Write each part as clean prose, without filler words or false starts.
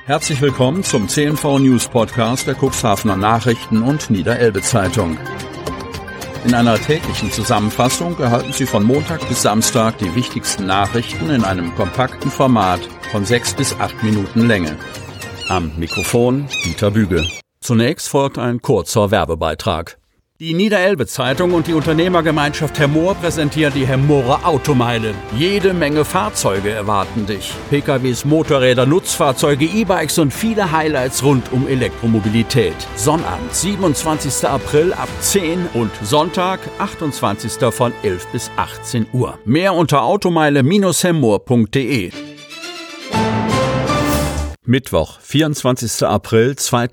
Herzlich willkommen zum CNV News Podcast der Cuxhavener Nachrichten und Niederelbe Zeitung. In einer täglichen Zusammenfassung erhalten Sie von Montag bis Samstag die wichtigsten Nachrichten in einem kompakten Format von 6 bis 8 Minuten Länge. Am Mikrofon Dieter Büge. Zunächst folgt ein kurzer Werbebeitrag. Die Niederelbe Zeitung und die Unternehmergemeinschaft Hermoor präsentieren die Hermoorer Automeile. Jede Menge Fahrzeuge erwarten dich. PKWs, Motorräder, Nutzfahrzeuge, E-Bikes und viele Highlights rund um Elektromobilität. Sonnabend, 27. April ab 10 und Sonntag, 28. von 11 bis 18 Uhr. Mehr unter automeile-hermoor.de. Mittwoch, 24. April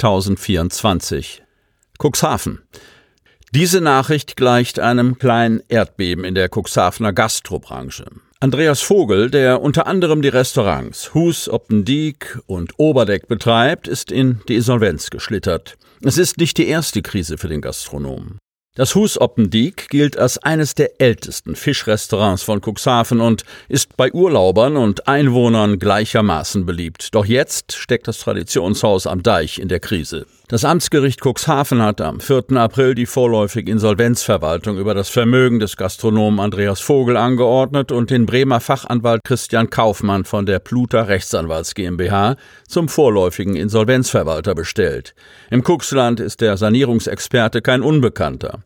2024. Cuxhaven. Diese Nachricht gleicht einem kleinen Erdbeben in der Cuxhavener Gastrobranche. Andreas Vogel, der unter anderem die Restaurants Hus, Oppendiek und Oberdeck betreibt, ist in die Insolvenz geschlittert. Es ist nicht die erste Krise für den Gastronomen. Das Hus Oppendiek gilt als eines der ältesten Fischrestaurants von Cuxhaven und ist bei Urlaubern und Einwohnern gleichermaßen beliebt. Doch jetzt steckt das Traditionshaus am Deich in der Krise. Das Amtsgericht Cuxhaven hat am 4. April die vorläufige Insolvenzverwaltung über das Vermögen des Gastronomen Andreas Vogel angeordnet und den Bremer Fachanwalt Christian Kaufmann von der Pluter Rechtsanwalts GmbH zum vorläufigen Insolvenzverwalter bestellt. Im Cuxland ist der Sanierungsexperte kein Unbekannter.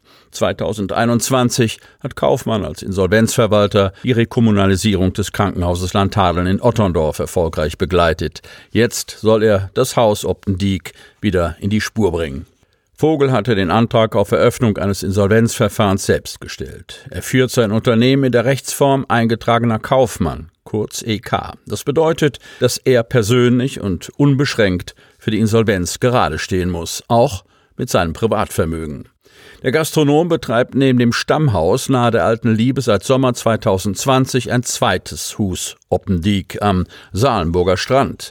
2021 hat Kaufmann als Insolvenzverwalter die Rekommunalisierung des Krankenhauses Lanthadeln in Otterndorf erfolgreich begleitet. Jetzt soll er das Haus Oppendiek wieder in die Spur bringen. Vogel hatte den Antrag auf Eröffnung eines Insolvenzverfahrens selbst gestellt. Er führt sein Unternehmen in der Rechtsform eingetragener Kaufmann, kurz EK. Das bedeutet, dass er persönlich und unbeschränkt für die Insolvenz gerade stehen muss, auch mit seinem Privatvermögen. Der Gastronom betreibt neben dem Stammhaus nahe der Alten Liebe seit Sommer 2020 ein zweites Hus Oppendiek am Salenburger Strand.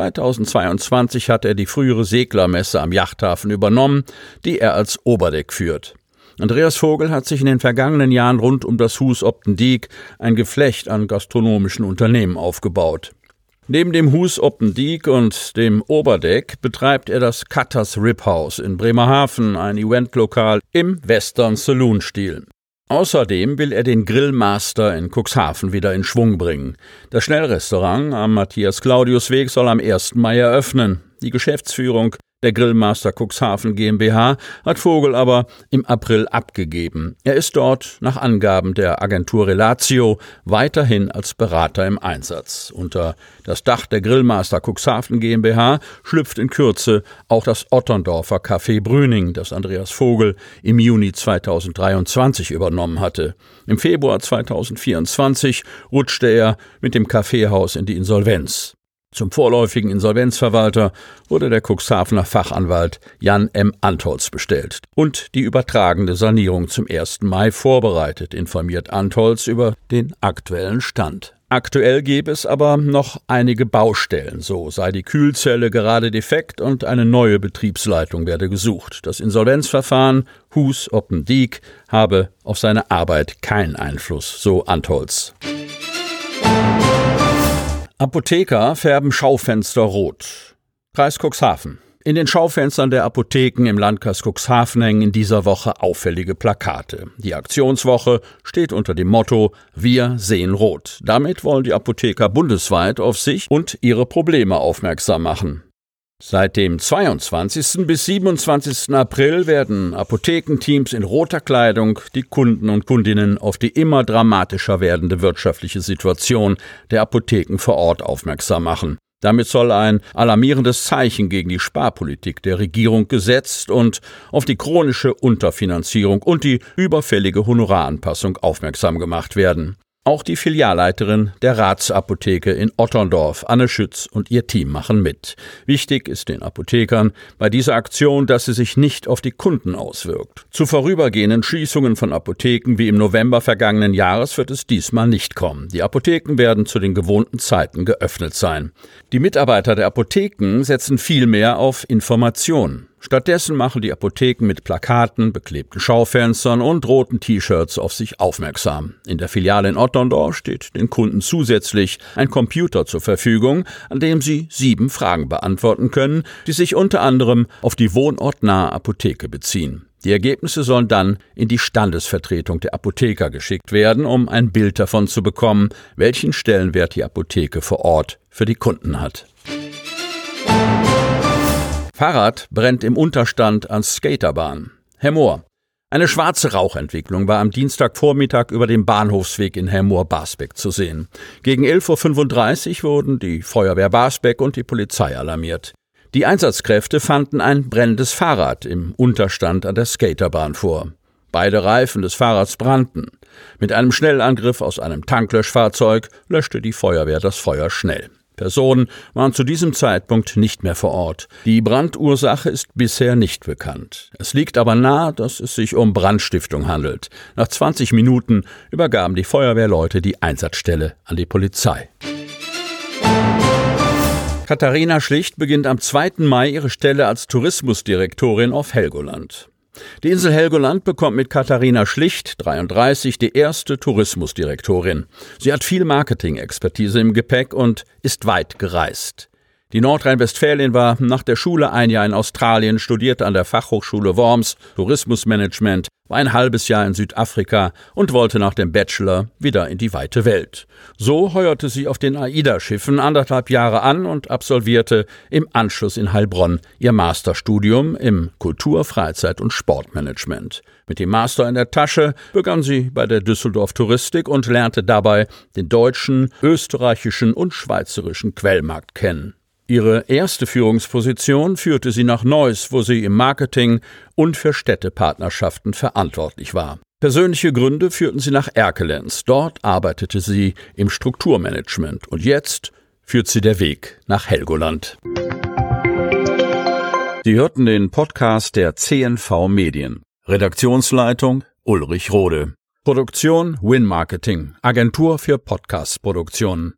2022 hat er die frühere Seglermesse am Yachthafen übernommen, die er als Oberdeck führt. Andreas Vogel hat sich in den vergangenen Jahren rund um das Hus Oppendiek ein Geflecht an gastronomischen Unternehmen aufgebaut. Neben dem Hus Oppendiek und dem Oberdeck betreibt er das Cutters Rib House in Bremerhaven, ein Eventlokal im Western-Saloon-Stil. Außerdem will er den Grillmaster in Cuxhaven wieder in Schwung bringen. Das Schnellrestaurant am Matthias-Claudius-Weg soll am 1. Mai eröffnen. Die Geschäftsführung der Grillmaster Cuxhaven GmbH hat Vogel aber im April abgegeben. Er ist dort nach Angaben der Agentur Relatio weiterhin als Berater im Einsatz. Unter das Dach der Grillmaster Cuxhaven GmbH schlüpft in Kürze auch das Otterndorfer Café Brüning, das Andreas Vogel im Juni 2023 übernommen hatte. Im Februar 2024 rutschte er mit dem Kaffeehaus in die Insolvenz. Zum vorläufigen Insolvenzverwalter wurde der Cuxhavener Fachanwalt Jan M. Antholz bestellt und die übertragende Sanierung zum 1. Mai vorbereitet, informiert Antholz über den aktuellen Stand. Aktuell gäbe es aber noch einige Baustellen, so sei die Kühlzelle gerade defekt und eine neue Betriebsleitung werde gesucht. Das Insolvenzverfahren Hus Oppendiek habe auf seine Arbeit keinen Einfluss, so Antholz. Apotheker färben Schaufenster rot. Kreis Cuxhaven. In den Schaufenstern der Apotheken im Landkreis Cuxhaven hängen in dieser Woche auffällige Plakate. Die Aktionswoche steht unter dem Motto „Wir sehen rot". Damit wollen die Apotheker bundesweit auf sich und ihre Probleme aufmerksam machen. Seit dem 22. bis 27. April werden Apothekenteams in roter Kleidung die Kunden und Kundinnen auf die immer dramatischer werdende wirtschaftliche Situation der Apotheken vor Ort aufmerksam machen. Damit soll ein alarmierendes Zeichen gegen die Sparpolitik der Regierung gesetzt und auf die chronische Unterfinanzierung und die überfällige Honoraranpassung aufmerksam gemacht werden. Auch die Filialleiterin der Ratsapotheke in Otterndorf, Anne Schütz, und ihr Team machen mit. Wichtig ist den Apothekern bei dieser Aktion, dass sie sich nicht auf die Kunden auswirkt. Zu vorübergehenden Schließungen von Apotheken wie im November vergangenen Jahres wird es diesmal nicht kommen. Die Apotheken werden zu den gewohnten Zeiten geöffnet sein. Die Mitarbeiter der Apotheken setzen vielmehr auf Informationen. Stattdessen machen die Apotheken mit Plakaten, beklebten Schaufenstern und roten T-Shirts auf sich aufmerksam. In der Filiale in Otterndorf steht den Kunden zusätzlich ein Computer zur Verfügung, an dem sie 7 Fragen beantworten können, die sich unter anderem auf die wohnortnahe Apotheke beziehen. Die Ergebnisse sollen dann in die Standesvertretung der Apotheker geschickt werden, um ein Bild davon zu bekommen, welchen Stellenwert die Apotheke vor Ort für die Kunden hat. Fahrrad brennt im Unterstand an Skaterbahn. Hemmoor. Eine schwarze Rauchentwicklung war am Dienstagvormittag über dem Bahnhofsweg in Hemmoor-Barsbek zu sehen. Gegen 11:35 Uhr wurden die Feuerwehr Barsbek und die Polizei alarmiert. Die Einsatzkräfte fanden ein brennendes Fahrrad im Unterstand an der Skaterbahn vor. Beide Reifen des Fahrrads brannten. Mit einem Schnellangriff aus einem Tanklöschfahrzeug löschte die Feuerwehr das Feuer schnell. Personen waren zu diesem Zeitpunkt nicht mehr vor Ort. Die Brandursache ist bisher nicht bekannt. Es liegt aber nahe, dass es sich um Brandstiftung handelt. Nach 20 Minuten übergaben die Feuerwehrleute die Einsatzstelle an die Polizei. Katharina Schlicht beginnt am 2. Mai ihre Stelle als Tourismusdirektorin auf Helgoland. Die Insel Helgoland bekommt mit Katharina Schlicht, 33, die erste Tourismusdirektorin. Sie hat viel Marketing-Expertise im Gepäck und ist weit gereist. Die Nordrhein-Westfälin war nach der Schule ein Jahr in Australien, studierte an der Fachhochschule Worms Tourismusmanagement, war ein halbes Jahr in Südafrika und wollte nach dem Bachelor wieder in die weite Welt. So heuerte sie auf den AIDA-Schiffen 1,5 Jahre an und absolvierte im Anschluss in Heilbronn ihr Masterstudium im Kultur-, Freizeit- und Sportmanagement. Mit dem Master in der Tasche begann sie bei der Düsseldorf Touristik und lernte dabei den deutschen, österreichischen und schweizerischen Quellmarkt kennen. Ihre erste Führungsposition führte sie nach Neuss, wo sie im Marketing und für Städtepartnerschaften verantwortlich war. Persönliche Gründe führten sie nach Erkelenz. Dort arbeitete sie im Strukturmanagement. Und jetzt führt sie der Weg nach Helgoland. Sie hörten den Podcast der CNV Medien. Redaktionsleitung Ulrich Rode. Produktion Win Marketing, Agentur für Podcast-Produktionen.